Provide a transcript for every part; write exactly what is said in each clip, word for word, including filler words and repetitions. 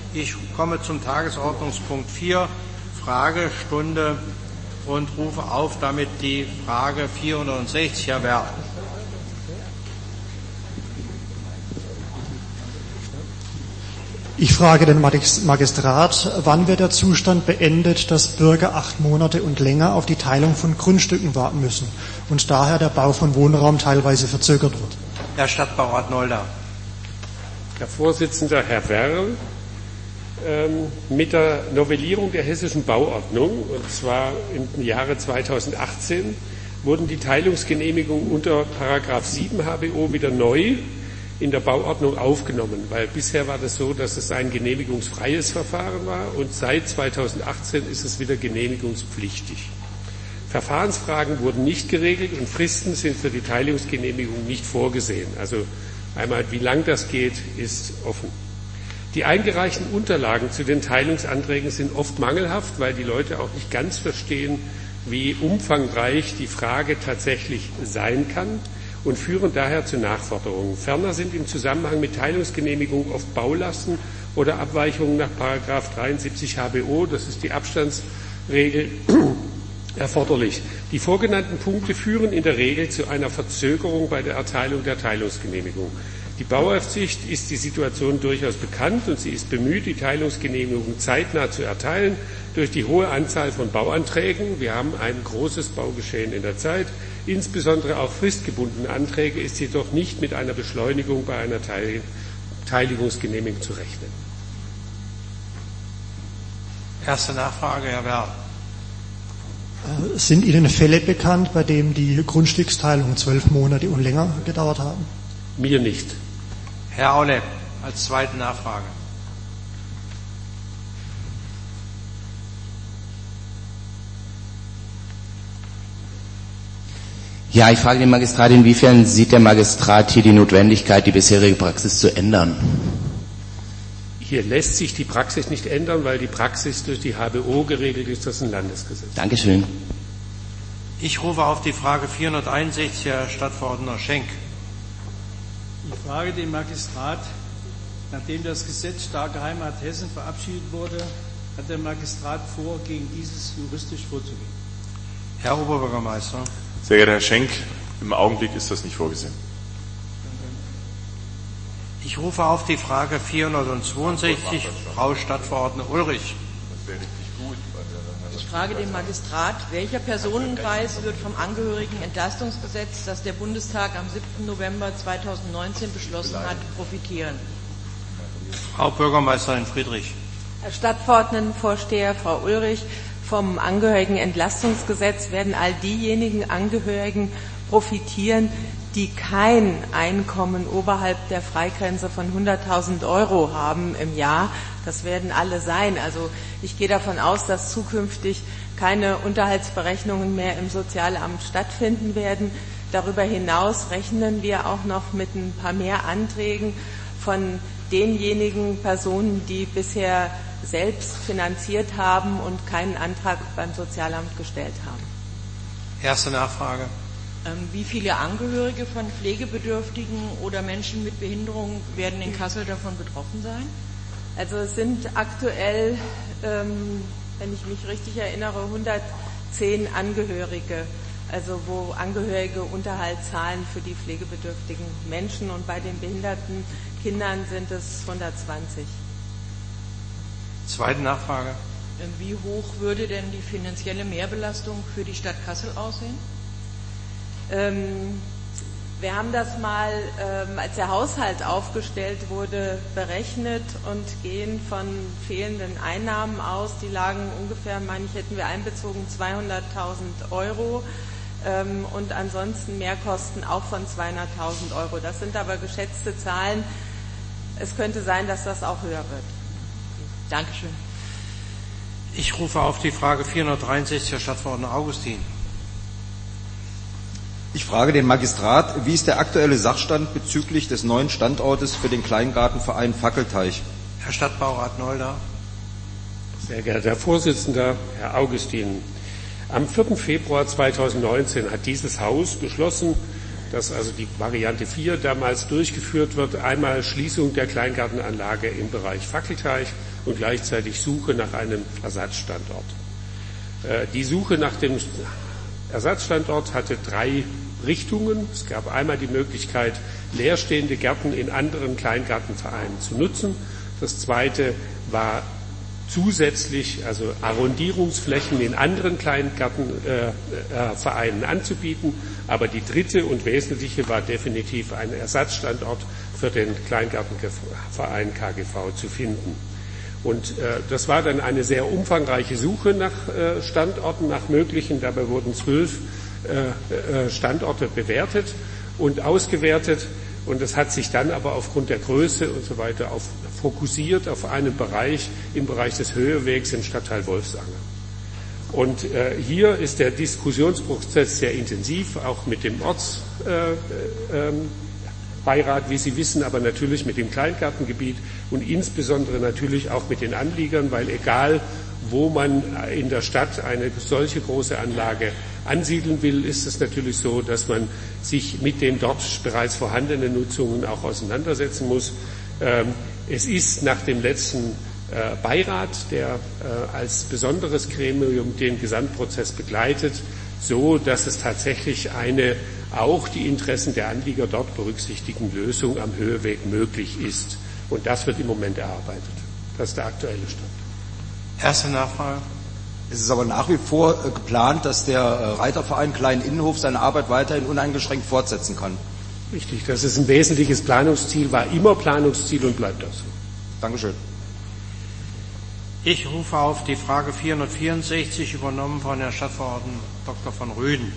Ich komme zum Tagesordnungspunkt vier, Fragestunde, und rufe auf damit die Frage vierhundertsechzig, Herr Werl. Ich frage den Magistrat, wann wird der Zustand beendet, dass Bürger acht Monate und länger auf die Teilung von Grundstücken warten müssen und daher der Bau von Wohnraum teilweise verzögert wird? Herr Stadtbaurat Nolda. Herr Vorsitzender, Herr Werl, ähm, mit der Novellierung der hessischen Bauordnung, und zwar im Jahre zweitausendachtzehn, wurden die Teilungsgenehmigungen unter Paragraph sieben H B O wieder neu in der Bauordnung aufgenommen, weil bisher war das so, dass es ein genehmigungsfreies Verfahren war und seit zweitausendachtzehn ist es wieder genehmigungspflichtig. Verfahrensfragen wurden nicht geregelt und Fristen sind für die Teilungsgenehmigung nicht vorgesehen. Also einmal, wie lang das geht, ist offen. Die eingereichten Unterlagen zu den Teilungsanträgen sind oft mangelhaft, weil die Leute auch nicht ganz verstehen, wie umfangreich die Frage tatsächlich sein kann und führen daher zu Nachforderungen. Ferner sind im Zusammenhang mit Teilungsgenehmigungen oft Baulasten oder Abweichungen nach Paragraph dreiundsiebzig H B O, das ist die Abstandsregel, erforderlich. Die vorgenannten Punkte führen in der Regel zu einer Verzögerung bei der Erteilung der Teilungsgenehmigung. Die Bauaufsicht ist die Situation durchaus bekannt und sie ist bemüht, die Teilungsgenehmigung zeitnah zu erteilen. Durch die hohe Anzahl von Bauanträgen, wir haben ein großes Baugeschehen in der Zeit, insbesondere auch fristgebundene Anträge, ist jedoch nicht mit einer Beschleunigung bei einer Teil- Teiligungsgenehmigung zu rechnen. Erste Nachfrage, Herr Werl. Sind Ihnen Fälle bekannt, bei denen die Grundstücksteilungen zwölf Monate und länger gedauert haben? Mir nicht. Herr Aule, als zweite Nachfrage. Ja, ich frage den Magistrat, inwiefern sieht der Magistrat hier die Notwendigkeit, die bisherige Praxis zu ändern? Hier lässt sich die Praxis nicht ändern, weil die Praxis durch die H B O geregelt ist, das ist ein Landesgesetz. Dankeschön. Ich rufe auf die Frage vierhunderteinundsechzig, Herr Stadtverordneter Schenk. Ich frage den Magistrat, nachdem das Gesetz Starke Heimat Hessen verabschiedet wurde, hat der Magistrat vor, gegen dieses juristisch vorzugehen? Herr Oberbürgermeister. Sehr geehrter Herr Schenk, im Augenblick ist das nicht vorgesehen. Ich rufe auf die Frage vierhundertzweiundsechzig, Frau Stadtverordnete Ulrich. Ich frage den Magistrat, welcher Personenkreis wird vom Angehörigenentlastungsgesetz, das der Bundestag am siebten November zweitausendneunzehn beschlossen hat, profitieren? Frau Bürgermeisterin Friedrich. Herr Stadtverordnetenvorsteher, Frau Ulrich, vom Angehörigenentlastungsgesetz werden all diejenigen Angehörigen profitieren, die kein Einkommen oberhalb der Freigrenze von hunderttausend Euro haben im Jahr. Das werden alle sein. Also ich gehe davon aus, dass zukünftig keine Unterhaltsberechnungen mehr im Sozialamt stattfinden werden. Darüber hinaus rechnen wir auch noch mit ein paar mehr Anträgen von denjenigen Personen, die bisher selbst finanziert haben und keinen Antrag beim Sozialamt gestellt haben. Erste Nachfrage. Wie viele Angehörige von Pflegebedürftigen oder Menschen mit Behinderung werden in Kassel davon betroffen sein? Also es sind aktuell, ähm, wenn ich mich richtig erinnere, hundertzehn Angehörige, also wo Angehörige Unterhalt zahlen für die pflegebedürftigen Menschen, und bei den behinderten Kindern sind es hundertzwanzig. Zweite Nachfrage. Wie hoch würde denn die finanzielle Mehrbelastung für die Stadt Kassel aussehen? Ähm, wir haben das mal, ähm, als der Haushalt aufgestellt wurde, berechnet und gehen von fehlenden Einnahmen aus. Die lagen ungefähr, meine ich, hätten wir einbezogen zweihunderttausend Euro ähm, und ansonsten Mehrkosten auch von zweihunderttausend Euro. Das sind aber geschätzte Zahlen. Es könnte sein, dass das auch höher wird. Dankeschön. Ich rufe auf die Frage vierhundertdreiundsechzig, Herr Stadtverordneter Augustin. Ich frage den Magistrat, wie ist der aktuelle Sachstand bezüglich des neuen Standortes für den Kleingartenverein Fackelteich? Herr Stadtbaurat Nolda. Sehr geehrter Herr Vorsitzender, Herr Augustin, am vierten Februar zweitausendneunzehn hat dieses Haus beschlossen, dass also die Variante vier damals durchgeführt wird, einmal Schließung der Kleingartenanlage im Bereich Fackelteich und gleichzeitig Suche nach einem Ersatzstandort. Die Suche nach dem Ersatzstandort hatte drei Richtungen. Es gab einmal die Möglichkeit, leerstehende Gärten in anderen Kleingartenvereinen zu nutzen. Das zweite war zusätzlich, also Arrondierungsflächen in anderen Kleingartenvereinen äh, äh, anzubieten. Aber die dritte und wesentliche war definitiv ein Ersatzstandort für den Kleingartenverein K G V zu finden. Und äh, das war dann eine sehr umfangreiche Suche nach äh, Standorten, nach möglichen. Dabei wurden zwölf äh, äh, Standorte bewertet und ausgewertet. Und das hat sich dann aber aufgrund der Größe und so weiter auf, fokussiert auf einen Bereich im Bereich des Höhewegs im Stadtteil Wolfsanger. Und äh, hier ist der Diskussionsprozess sehr intensiv, auch mit dem Ortsbeirat, äh, äh, wie Sie wissen, aber natürlich mit dem Kleingartengebiet und insbesondere natürlich auch mit den Anliegern, weil egal, wo man in der Stadt eine solche große Anlage ansiedeln will, ist es natürlich so, dass man sich mit den dort bereits vorhandenen Nutzungen auch auseinandersetzen muss. Es ist nach dem letzten Beirat, der als besonderes Gremium den Gesamtprozess begleitet, so, dass es tatsächlich eine auch die Interessen der Anlieger dort berücksichtigende Lösung am Höheweg möglich ist. Und das wird im Moment erarbeitet. Das ist der aktuelle Stand. Erste Nachfrage. Es ist aber nach wie vor äh, geplant, dass der äh, Reiterverein Klein Innenhof seine Arbeit weiterhin uneingeschränkt fortsetzen kann. Richtig, das ist ein wesentliches Planungsziel, war immer Planungsziel und bleibt auch so. Dankeschön. Ich rufe auf die Frage vierhundertvierundsechzig, übernommen von Herrn Stadtverordneten Doktor von Rüden.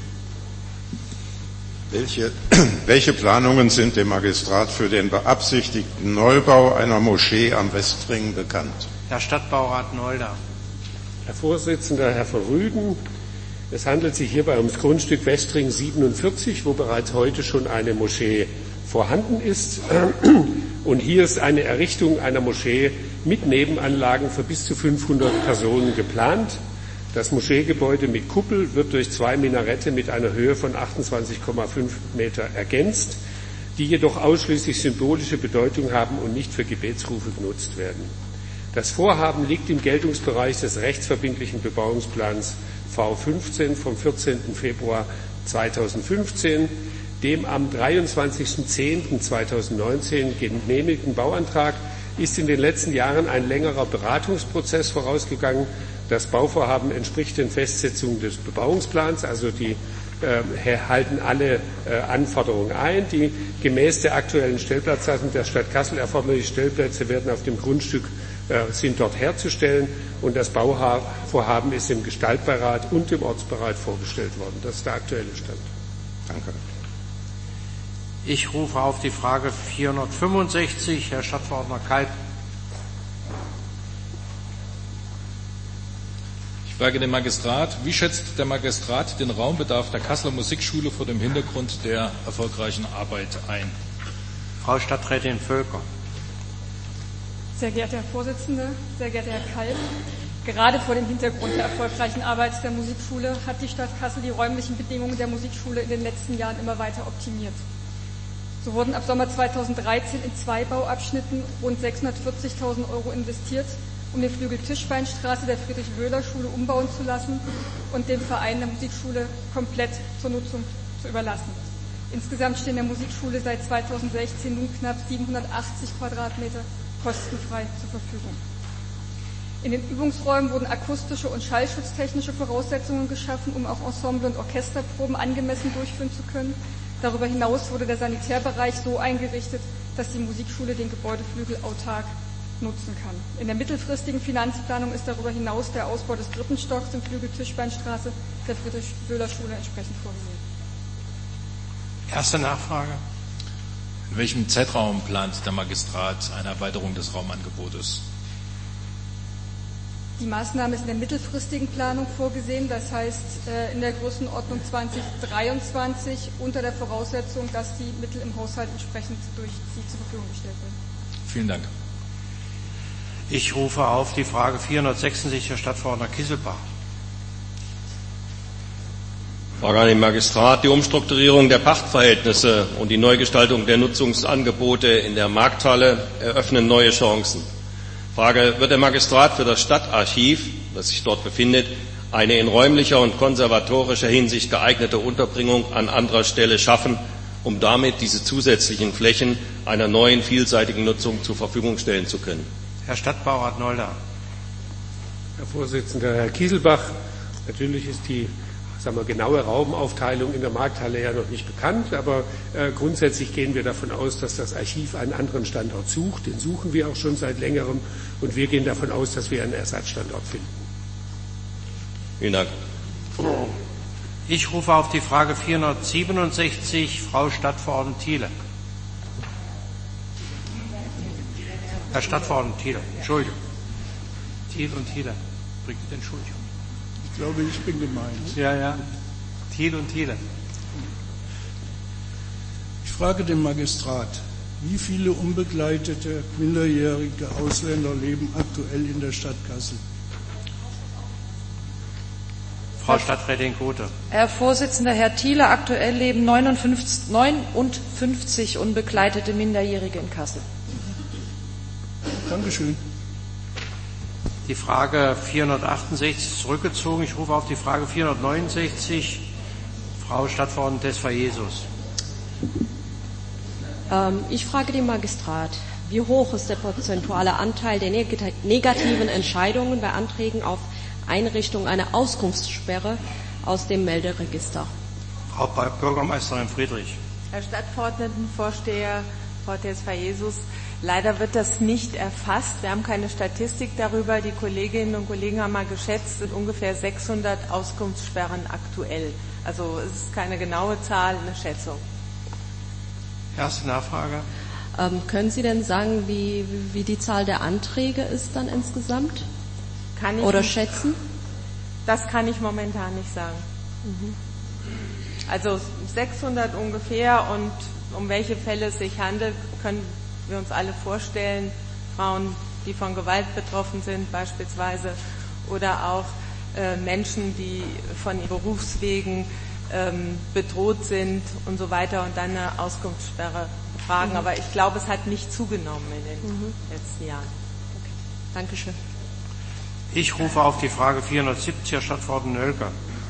Welche, welche Planungen sind dem Magistrat für den beabsichtigten Neubau einer Moschee am Westring bekannt? Herr Stadtbaurat Nolda. Herr Vorsitzender, Herr von Rüden, es handelt sich hierbei ums Grundstück Westring siebenundvierzig, wo bereits heute schon eine Moschee vorhanden ist. Und hier ist eine Errichtung einer Moschee mit Nebenanlagen für bis zu fünfhundert Personen geplant. Das Moscheegebäude mit Kuppel wird durch zwei Minarette mit einer Höhe von achtundzwanzig Komma fünf Meter ergänzt, die jedoch ausschließlich symbolische Bedeutung haben und nicht für Gebetsrufe genutzt werden. Das Vorhaben liegt im Geltungsbereich des rechtsverbindlichen Bebauungsplans V fünfzehn vom vierzehnten Februar zweitausendfünfzehn, dem am dreiundzwanzigsten zehnten zweitausendneunzehn genehmigten Bauantrag ist in den letzten Jahren ein längerer Beratungsprozess vorausgegangen. Das Bauvorhaben entspricht den Festsetzungen des Bebauungsplans, also die äh, halten alle äh, Anforderungen ein. Die gemäß der aktuellen Stellplatzsatzung der Stadt Kassel erforderlichen Stellplätze werden auf dem Grundstück äh, sind dort herzustellen und das Bauvorhaben ist im Gestaltbeirat und im Ortsbeirat vorgestellt worden. Das ist der aktuelle Stand. Danke. Ich rufe auf die Frage vierhundertfünfundsechzig, Herr Stadtverordneter Kalb. Ich frage den Magistrat, wie schätzt der Magistrat den Raumbedarf der Kasseler Musikschule vor dem Hintergrund der erfolgreichen Arbeit ein? Frau Stadträtin Völker. Sehr geehrter Herr Vorsitzender, sehr geehrter Herr Kalb, gerade vor dem Hintergrund der erfolgreichen Arbeit der Musikschule hat die Stadt Kassel die räumlichen Bedingungen der Musikschule in den letzten Jahren immer weiter optimiert. So wurden ab Sommer zweitausenddreizehn in zwei Bauabschnitten rund sechshundertvierzigtausend Euro investiert, um den Flügel Tischbeinstraße der Friedrich-Wöhler-Schule umbauen zu lassen und dem Verein der Musikschule komplett zur Nutzung zu überlassen. Insgesamt stehen der Musikschule seit zweitausendsechzehn nun knapp siebenhundertachtzig Quadratmeter kostenfrei zur Verfügung. In den Übungsräumen wurden akustische und schallschutztechnische Voraussetzungen geschaffen, um auch Ensemble- und Orchesterproben angemessen durchführen zu können. Darüber hinaus wurde der Sanitärbereich so eingerichtet, dass die Musikschule den Gebäudeflügel autark nutzen kann. In der mittelfristigen Finanzplanung ist darüber hinaus der Ausbau des dritten Stocks im Flügel Tischbeinstraße der Friedrich-Wöhler-Schule entsprechend vorgesehen. Erste Nachfrage. In welchem Zeitraum plant der Magistrat eine Erweiterung des Raumangebotes? Die Maßnahme ist in der mittelfristigen Planung vorgesehen, das heißt in der Größenordnung zweitausenddreiundzwanzig unter der Voraussetzung, dass die Mittel im Haushalt entsprechend durch Sie zur Verfügung gestellt werden. Vielen Dank. Ich rufe auf die Frage vierhundertsechsundsiebzig, Herr Stadtverordneter Kisselbach. Frage an den Magistrat. Die Umstrukturierung der Pachtverhältnisse und die Neugestaltung der Nutzungsangebote in der Markthalle eröffnen neue Chancen. Frage, wird der Magistrat für das Stadtarchiv, das sich dort befindet, eine in räumlicher und konservatorischer Hinsicht geeignete Unterbringung an anderer Stelle schaffen, um damit diese zusätzlichen Flächen einer neuen, vielseitigen Nutzung zur Verfügung stellen zu können? Herr Stadtbaurat Nolda. Herr Vorsitzender, Herr Kieselbach, natürlich ist die sagen wir, genaue Raumaufteilung in der Markthalle ja noch nicht bekannt, aber äh, grundsätzlich gehen wir davon aus, dass das Archiv einen anderen Standort sucht. Den suchen wir auch schon seit längerem und wir gehen davon aus, dass wir einen Ersatzstandort finden. Vielen Dank. Ich rufe auf die Frage vierhundertsiebenundsechzig Frau Stadtverordnete Thiele. Herr Stadtverordneter Thiele, Entschuldigung. Thiel und Thiele, Brigitte, Entschuldigung. Ich glaube, ich bin gemeint. Ja, ja. Thiel und Thiele. Ich frage den Magistrat, wie viele unbegleitete minderjährige Ausländer leben aktuell in der Stadt Kassel? Frau Stadträtin Gothe. Herr Vorsitzender, Herr Thiele, aktuell leben neunundfünfzig, neunundfünfzig unbegleitete Minderjährige in Kassel. Dankeschön. Die Frage vierhundertachtundsechzig ist zurückgezogen. Ich rufe auf die Frage vierhundertneunundsechzig Frau Stadtverordnete Tesfa-Jesus. Ähm, ich frage den Magistrat, wie hoch ist der prozentuale Anteil der negativen Entscheidungen bei Anträgen auf Einrichtung einer Auskunftssperre aus dem Melderegister? Frau Bürgermeisterin Friedrich. Herr Stadtverordnetenvorsteher, Frau Tesfa-Jesus, leider wird das nicht erfasst. Wir haben keine Statistik darüber. Die Kolleginnen und Kollegen haben mal geschätzt, es sind ungefähr sechshundert Auskunftssperren aktuell. Also es ist keine genaue Zahl, eine Schätzung. Erste Nachfrage. Ähm, können Sie denn sagen, wie, wie die Zahl der Anträge ist dann insgesamt? Kann ich Oder nicht, schätzen? Das kann ich momentan nicht sagen. Mhm. Also sechshundert ungefähr, und um welche Fälle es sich handelt, können wir uns alle vorstellen. Frauen, die von Gewalt betroffen sind beispielsweise, oder auch äh, Menschen, die von ihren Berufswegen ähm, bedroht sind und so weiter und dann eine Auskunftssperre fragen. Mhm. Aber ich glaube, es hat nicht zugenommen in den mhm. letzten Jahren. Okay. Dankeschön. Ich rufe auf die Frage vierhundertsiebzig, Herr Stadtverordneter Nölker.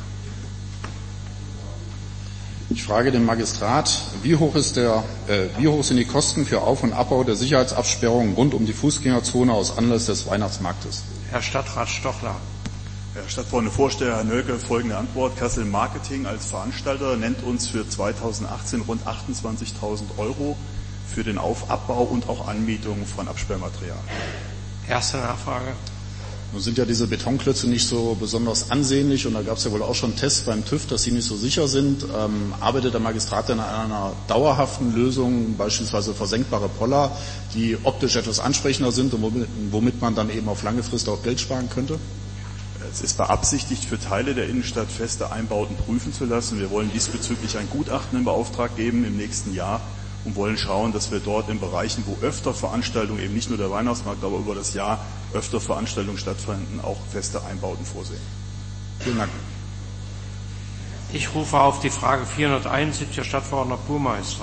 Ich frage den Magistrat, wie hoch, ist der, äh, wie hoch sind die Kosten für Auf- und Abbau der Sicherheitsabsperrungen rund um die Fußgängerzone aus Anlass des Weihnachtsmarktes? Herr Stadtrat Stochler. Herr Stadtverordneter Vorsteher, Herr Nölke, folgende Antwort. Kassel Marketing als Veranstalter nennt uns für zweitausendachtzehn rund achtundzwanzigtausend Euro für den Auf-, Abbau und auch Anmietung von Absperrmaterial. Erste Nachfrage. Nun sind ja diese Betonklötze nicht so besonders ansehnlich, und da gab es ja wohl auch schon Tests beim TÜV, dass sie nicht so sicher sind. Ähm, arbeitet der Magistrat denn an einer dauerhaften Lösung, beispielsweise versenkbare Poller, die optisch etwas ansprechender sind und womit, womit man dann eben auf lange Frist auch Geld sparen könnte? Es ist beabsichtigt, für Teile der Innenstadt feste Einbauten prüfen zu lassen. Wir wollen diesbezüglich ein Gutachten in Beauftrag geben im nächsten Jahr und wollen schauen, dass wir dort in Bereichen, wo öfter Veranstaltungen, eben nicht nur der Weihnachtsmarkt, aber über das Jahr öfter Veranstaltungen stattfinden, auch feste Einbauten vorsehen. Vielen Dank. Ich rufe auf die Frage vierhunderteinundsiebzig, Herr Stadtverordneter Burmeister.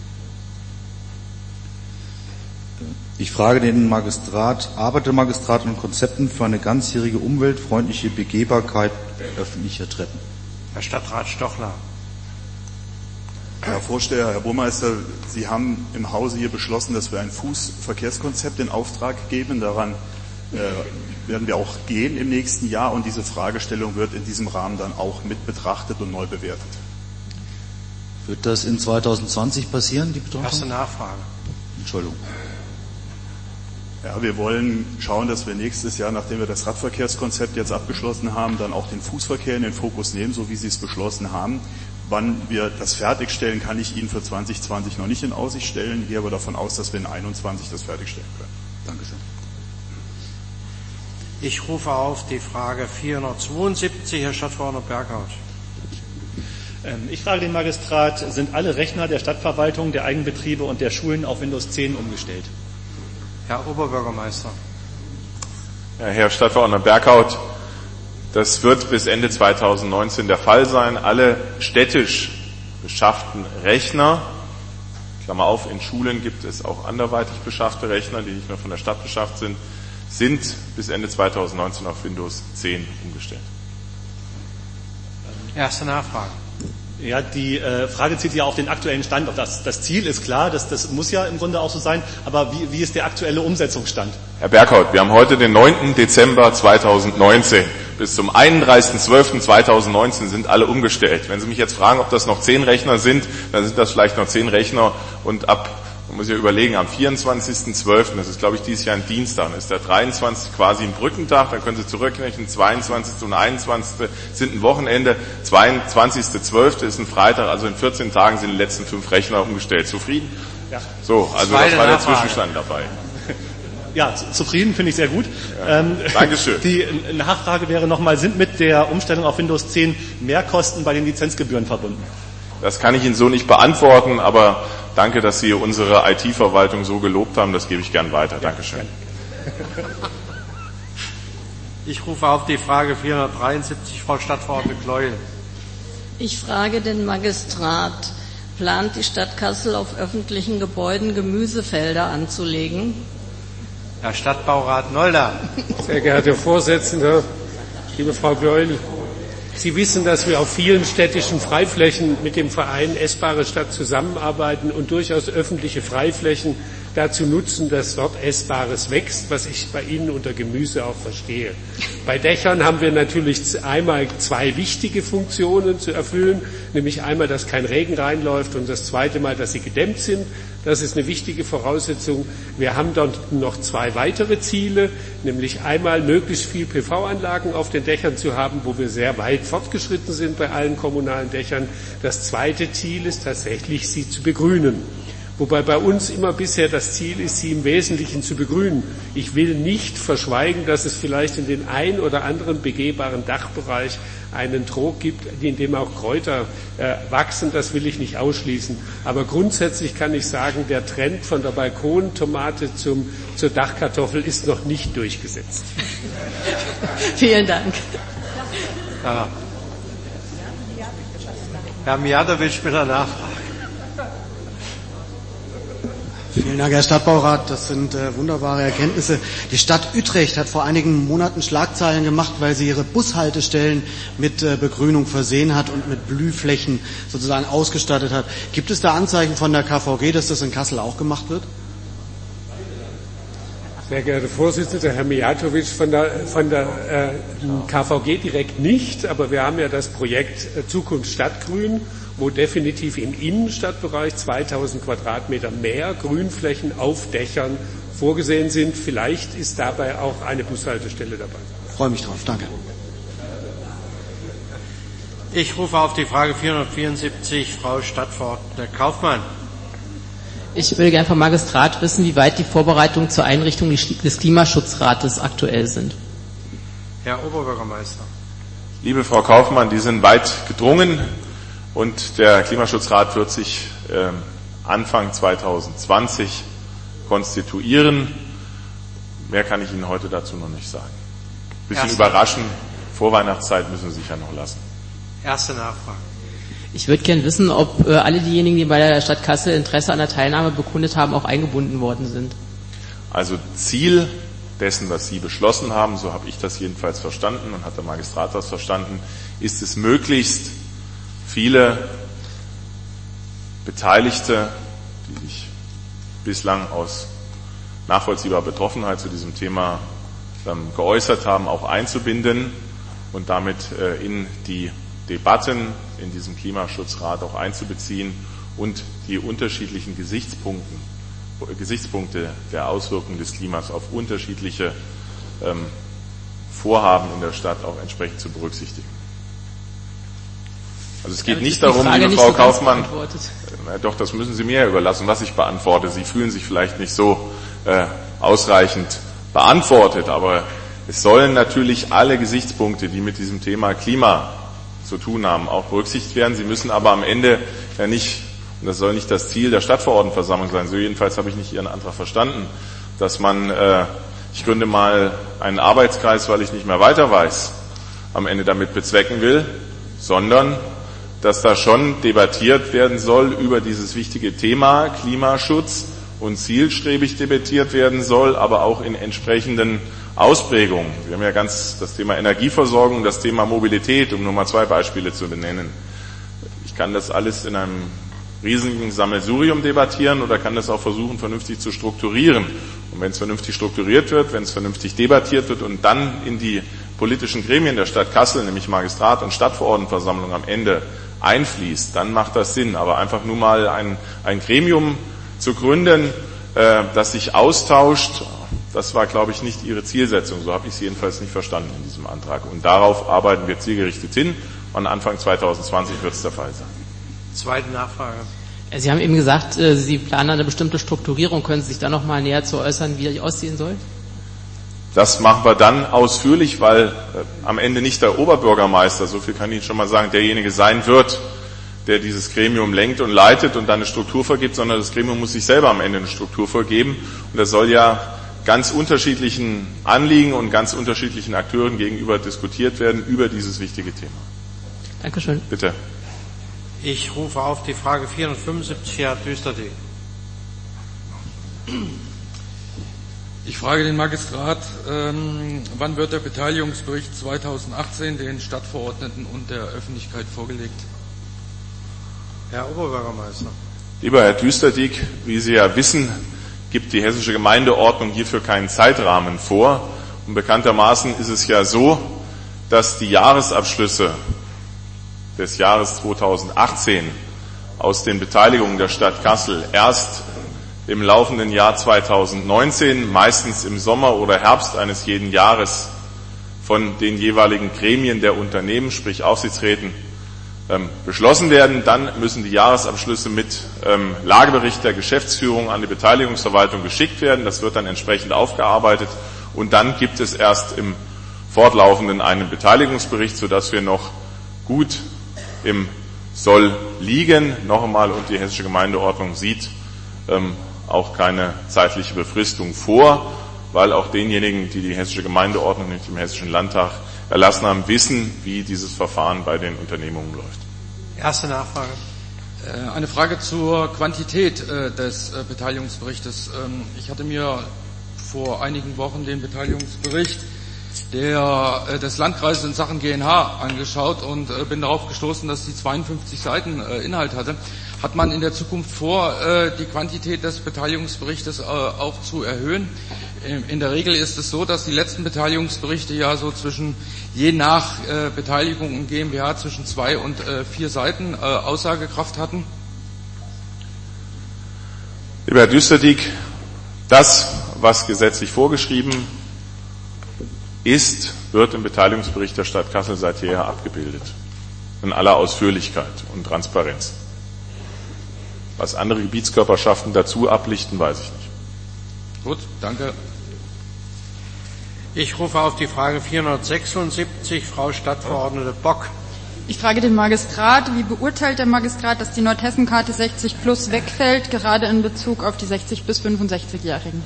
Ich frage den Magistrat, arbeitet der Magistrat an Konzepten für eine ganzjährige umweltfreundliche Begehbarkeit öffentlicher Treppen? Herr Stadtrat Stochler. Herr Vorsteher, Herr Burmeister, Sie haben im Hause hier beschlossen, dass wir ein Fußverkehrskonzept in Auftrag geben. Daran äh, werden wir auch gehen im nächsten Jahr, und diese Fragestellung wird in diesem Rahmen dann auch mit betrachtet und neu bewertet. Wird das in zweitausendzwanzig passieren, die Betrachtung? Erste Nachfrage. Entschuldigung. Ja, wir wollen schauen, dass wir nächstes Jahr, nachdem wir das Radverkehrskonzept jetzt abgeschlossen haben, dann auch den Fußverkehr in den Fokus nehmen, so wie Sie es beschlossen haben. Wann wir das fertigstellen, kann ich Ihnen für zwanzig zwanzig noch nicht in Aussicht stellen. Ich gehe aber davon aus, dass wir in einundzwanzig das fertigstellen können. Dankeschön. Ich rufe auf die Frage vierhundertzweiundsiebzig, Herr Stadtverordneter Berghaus. Ich frage den Magistrat, sind alle Rechner der Stadtverwaltung, der Eigenbetriebe und der Schulen auf Windows zehn umgestellt? Herr Oberbürgermeister. Ja, Herr Stadtverordneter Berghaus, Das wird bis Ende zweitausendneunzehn der Fall sein. Alle städtisch beschafften Rechner, Klammer auf, in Schulen gibt es auch anderweitig beschaffte Rechner, die nicht nur von der Stadt beschafft sind, sind bis Ende zweitausendneunzehn auf Windows zehn umgestellt. Erste Nachfrage. Ja, die äh, Frage zieht ja auf den aktuellen Stand. Das, das Ziel ist klar, das, das muss ja im Grunde auch so sein, aber wie, wie ist der aktuelle Umsetzungsstand? Herr Berghaut, wir haben heute den neunten Dezember zweitausendneunzehn. Bis zum einunddreißigsten zwölften zweitausendneunzehn sind alle umgestellt. Wenn Sie mich jetzt fragen, ob das noch zehn Rechner sind, dann sind das vielleicht noch zehn Rechner und ab, man muss ja überlegen, am vierundzwanzigsten zwölften, das ist glaube ich dieses Jahr ein Dienstag, dann ist der dreiundzwanzigste quasi ein Brückentag, dann können Sie zurückrechnen, zweiundzwanzigsten und einundzwanzigsten sind ein Wochenende, zweiundzwanzigsten zwölften ist ein Freitag, also in vierzehn Tagen sind die letzten fünf Rechner umgestellt. Zufrieden? Ja. So, also Zweite das war der Nachfrage. Zwischenstand dabei. Ja, zufrieden finde ich sehr gut. Ja, ähm, Dankeschön. Die Nachfrage wäre nochmal, sind mit der Umstellung auf Windows zehn Mehrkosten bei den Lizenzgebühren verbunden? Das kann ich Ihnen so nicht beantworten, aber danke, dass Sie unsere I T-Verwaltung so gelobt haben, das gebe ich gern weiter. Ja, Dankeschön. Ich rufe auf die Frage vierhundertdreiundsiebzig, Frau Stadtverordnete Gleuel. Ich frage den Magistrat, plant die Stadt Kassel auf öffentlichen Gebäuden Gemüsefelder anzulegen? Herr Stadtbaurat Nolda. Sehr geehrter Herr Vorsitzender, liebe Frau Gleuel, Sie wissen, dass wir auf vielen städtischen Freiflächen mit dem Verein Essbare Stadt zusammenarbeiten und durchaus öffentliche Freiflächen dazu nutzen, dass dort Essbares wächst, was ich bei Ihnen unter Gemüse auch verstehe. Bei Dächern haben wir natürlich einmal zwei wichtige Funktionen zu erfüllen, nämlich einmal, dass kein Regen reinläuft und das zweite Mal, dass sie gedämmt sind. Das ist eine wichtige Voraussetzung. Wir haben dort noch zwei weitere Ziele, nämlich einmal möglichst viel P V-Anlagen auf den Dächern zu haben, wo wir sehr weit fortgeschritten sind bei allen kommunalen Dächern. Das zweite Ziel ist tatsächlich, sie zu begrünen. Wobei bei uns immer bisher das Ziel ist, sie im Wesentlichen zu begrünen. Ich will nicht verschweigen, dass es vielleicht in den ein oder anderen begehbaren Dachbereich einen Trog gibt, in dem auch Kräuter äh, wachsen. Das will ich nicht ausschließen. Aber grundsätzlich kann ich sagen, der Trend von der Balkontomate zum, zur Dachkartoffel ist noch nicht durchgesetzt. Vielen Dank. Ja. Herr Mijatovic mit der Nachfrage. Vielen Dank, Herr Stadtbaurat. Das sind äh, wunderbare Erkenntnisse. Die Stadt Utrecht hat vor einigen Monaten Schlagzeilen gemacht, weil sie ihre Bushaltestellen mit äh, Begrünung versehen hat und mit Blühflächen sozusagen ausgestattet hat. Gibt es da Anzeichen von der K V G, dass das in Kassel auch gemacht wird? Sehr geehrter Vorsitzender, Herr Mijatovic, von der, von der äh, K V G direkt nicht, aber wir haben ja das Projekt äh, Zukunft Stadtgrün, wo definitiv im Innenstadtbereich zweitausend Quadratmeter mehr Grünflächen auf Dächern vorgesehen sind. Vielleicht ist dabei auch eine Bushaltestelle dabei. Ich freue mich drauf. Danke. Ich rufe auf die Frage vierhundertvierundsiebzig, Frau Stadtverordnete Kaufmann. Ich würde gerne vom Magistrat wissen, wie weit die Vorbereitungen zur Einrichtung des Klimaschutzrates aktuell sind. Herr Oberbürgermeister. Liebe Frau Kaufmann, die sind weit gedrungen und der Klimaschutzrat wird sich äh, Anfang zweitausendzwanzig konstituieren. Mehr kann ich Ihnen heute dazu noch nicht sagen. Ein bisschen Erste. überraschen, Vorweihnachtszeit müssen Sie sich ja noch lassen. Erste Nachfrage. Ich würde gerne wissen, ob äh, alle diejenigen, die bei der Stadt Kassel Interesse an der Teilnahme bekundet haben, auch eingebunden worden sind. Also Ziel dessen, was Sie beschlossen haben, so habe ich das jedenfalls verstanden und hat der Magistrat das verstanden, ist es möglichst viele Beteiligte, die sich bislang aus nachvollziehbarer Betroffenheit zu diesem Thema ähm, geäußert haben, auch einzubinden und damit äh, in die Debatten in diesem Klimaschutzrat auch einzubeziehen und die unterschiedlichen Gesichtspunkten, Gesichtspunkte der Auswirkungen des Klimas auf unterschiedliche ähm, Vorhaben in der Stadt auch entsprechend zu berücksichtigen. Also es geht ja, nicht darum, liebe nicht Frau so Kaufmann, na doch, das müssen Sie mir überlassen, was ich beantworte. Sie fühlen sich vielleicht nicht so äh, ausreichend beantwortet, aber es sollen natürlich alle Gesichtspunkte, die mit diesem Thema Klima zu tun haben, auch berücksichtigt werden. Sie müssen aber am Ende ja nicht, und das soll nicht das Ziel der Stadtverordnetenversammlung sein, so jedenfalls habe ich nicht Ihren Antrag verstanden, dass man, äh, ich gründe mal einen Arbeitskreis, weil ich nicht mehr weiter weiß. am Ende damit bezwecken will, sondern dass da schon debattiert werden soll über dieses wichtige Thema Klimaschutz und zielstrebig debattiert werden soll, aber auch in entsprechenden Ausprägungen. Wir haben ja ganz das Thema Energieversorgung und das Thema Mobilität, um nur mal zwei Beispiele zu benennen. Ich kann das alles in einem riesigen Sammelsurium debattieren oder kann das auch versuchen, vernünftig zu strukturieren. Und wenn es vernünftig strukturiert wird, wenn es vernünftig debattiert wird und dann in die politischen Gremien der Stadt Kassel, nämlich Magistrat und Stadtverordnetenversammlung am Ende einfließt, dann macht das Sinn. Aber einfach nur mal ein, ein Gremium zu gründen, äh, das sich austauscht, das war, glaube ich, nicht Ihre Zielsetzung. So habe ich es jedenfalls nicht verstanden in diesem Antrag. Und darauf arbeiten wir zielgerichtet hin. Und Anfang zwanzig zwanzig wird es der Fall sein. Zweite Nachfrage. Sie haben eben gesagt, Sie planen eine bestimmte Strukturierung. Können Sie sich da noch mal näher zu äußern, wie die aussehen soll? Das machen wir dann ausführlich, weil äh, am Ende nicht der Oberbürgermeister, so viel kann ich Ihnen schon mal sagen, derjenige sein wird, der dieses Gremium lenkt und leitet und dann eine Struktur vorgibt, sondern das Gremium muss sich selber am Ende eine Struktur vorgeben. Und das soll ja ganz unterschiedlichen Anliegen und ganz unterschiedlichen Akteuren gegenüber diskutiert werden über dieses wichtige Thema. Dankeschön. Bitte. Ich rufe auf die Frage vierhundertfünfundsiebzig, Herr Düsterding. Ich frage den Magistrat, ähm, wann wird der Beteiligungsbericht zweitausendachtzehn den Stadtverordneten und der Öffentlichkeit vorgelegt? Herr Oberbürgermeister. Lieber Herr Düsterding, wie Sie ja wissen, gibt die hessische Gemeindeordnung hierfür keinen Zeitrahmen vor. Und bekanntermaßen ist es ja so, dass die Jahresabschlüsse des Jahres zweitausendachtzehn aus den Beteiligungen der Stadt Kassel erst im laufenden Jahr zweitausendneunzehn, meistens im Sommer oder Herbst eines jeden Jahres, von den jeweiligen Gremien der Unternehmen, sprich Aufsichtsräten, ähm, beschlossen werden. Dann müssen die Jahresabschlüsse mit ähm, Lagebericht der Geschäftsführung an die Beteiligungsverwaltung geschickt werden. Das wird dann entsprechend aufgearbeitet. Und dann gibt es erst im fortlaufenden einen Beteiligungsbericht, sodass wir noch gut im Soll liegen. Noch einmal, und die hessische Gemeindeordnung sieht ähm, auch keine zeitliche Befristung vor, weil auch denjenigen, die die hessische Gemeindeordnung nicht im Hessischen Landtag erlassen haben, wissen, wie dieses Verfahren bei den Unternehmungen läuft. Erste Nachfrage. Eine Frage zur Quantität des Beteiligungsberichtes. Ich hatte mir vor einigen Wochen den Beteiligungsbericht der, des Landkreises in Sachen G N H angeschaut und bin darauf gestoßen, dass die zweiundfünfzig Seiten Inhalt hatte. Hat man in der Zukunft vor, die Quantität des Beteiligungsberichtes auch zu erhöhen? In der Regel ist es so, dass die letzten Beteiligungsberichte ja so zwischen, je nach Beteiligung im GmbH, zwischen zwei und vier Seiten Aussagekraft hatten. Lieber Herr Düsterding, das, was gesetzlich vorgeschrieben ist, wird im Beteiligungsbericht der Stadt Kassel seit jeher abgebildet. In aller Ausführlichkeit und Transparenz. Was andere Gebietskörperschaften dazu ablichten, weiß ich nicht. Gut, danke. Ich rufe auf die Frage vierhundertsechsundsiebzig, Frau Stadtverordnete Bock. Ich frage den Magistrat, wie beurteilt der Magistrat, dass die Nordhessen-Karte sechzig plus wegfällt, gerade in Bezug auf die sechzig bis fünfundsechzigjährigen?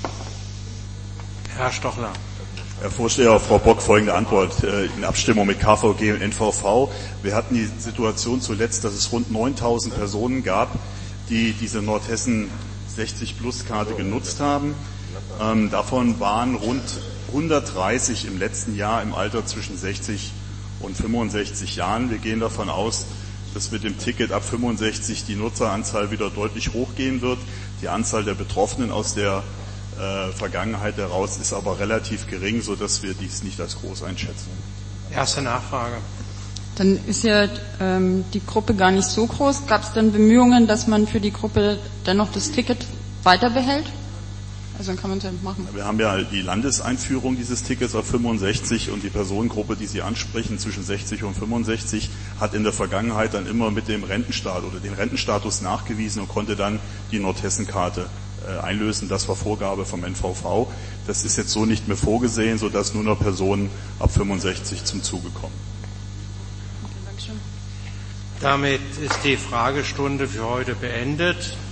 Herr Stochler. Herr Vorsteher, Frau Bock, folgende Antwort in Abstimmung mit K V G und N V V. Wir hatten die Situation zuletzt, dass es rund neuntausend Personen gab, die diese Nordhessen sechzig plus Karte genutzt haben. Ähm, davon waren rund hundertdreißig im letzten Jahr im Alter zwischen sechzig und fünfundsechzig Jahren. Wir gehen davon aus, dass mit dem Ticket ab fünfundsechzig die Nutzeranzahl wieder deutlich hochgehen wird. Die Anzahl der Betroffenen aus der äh, Vergangenheit heraus ist aber relativ gering, sodass wir dies nicht als groß einschätzen. Erste Nachfrage. Dann ist ja ähm, die Gruppe gar nicht so groß. Gab es denn Bemühungen, dass man für die Gruppe dennoch das Ticket weiter behält? Also dann kann man es ja machen. Wir haben ja die Landeseinführung dieses Tickets auf fünfundsechzig und die Personengruppe, die Sie ansprechen, zwischen sechzig und fünfundsechzig, hat in der Vergangenheit dann immer mit dem Rentenstatus oder den Rentenstatus nachgewiesen und konnte dann die Nordhessen-Karte äh, einlösen. Das war Vorgabe vom N V V. Das ist jetzt so nicht mehr vorgesehen, sodass nur noch Personen ab fünfundsechzig zum Zuge kommen. Damit ist die Fragestunde für heute beendet.